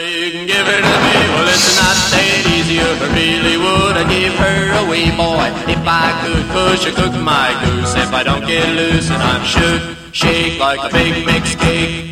You can give her to me. Well, it's not that easy. If I really would, I'd give her away, boy. If I could push or cook my goose, if I don't get loose and I'm shook, shake like a big mixed cake.